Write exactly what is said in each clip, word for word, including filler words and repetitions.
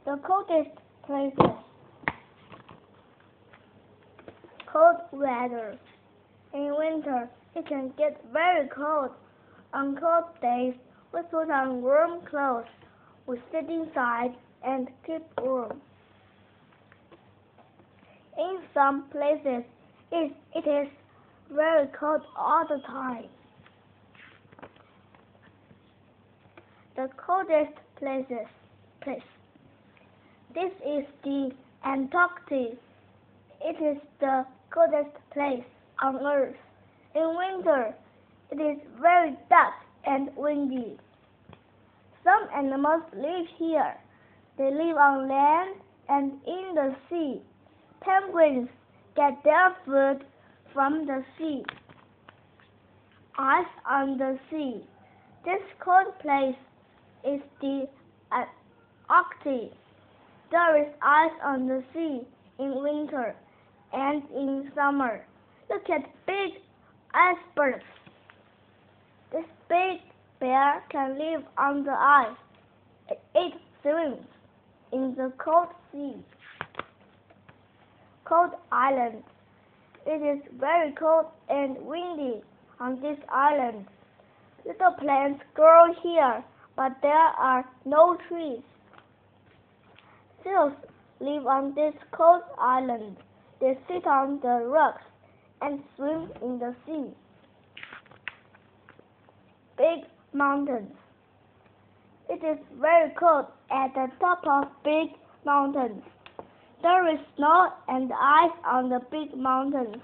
The coldest places. Cold weather. In winter, it can get very cold. On cold days, we put on warm clothes. We sit inside and keep warm. In some places, it, it is very cold all the time. The coldest places. Place. This is the Antarctic. It is the coldest place on Earth. In winter, it is very dark and windy. Some animals live here. They live on land and in the sea. Penguins get their food from the sea. Ice on the sea. This cold place is the Arctic. There is ice on the sea in winter and in summer. Look at big icebergs. This big bear can live on the ice. It swims in the cold sea. Cold island. It is very cold and windy on this island. Little plants grow here, but there are no trees. Seals live on this cold island. They sit on the rocks and swim in the sea. Big mountains. It is very cold at the top of big mountains. There is snow and ice on the big mountains.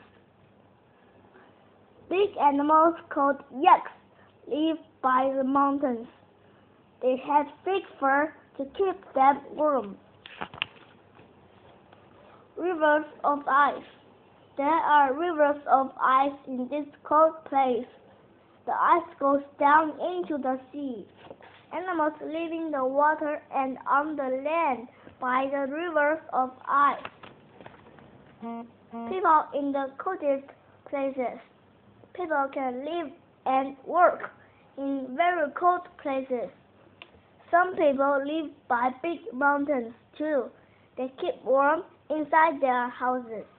Big animals called yaks live by the mountains. They have thick fur to keep them warm. Rivers of ice. There are rivers of ice in this cold place. The ice goes down into the sea. Animals live in the water and on the land by the rivers of ice. People in the coldest places. People can live and work in very cold places. Some people live by big mountains too. They keep warm inside their houses.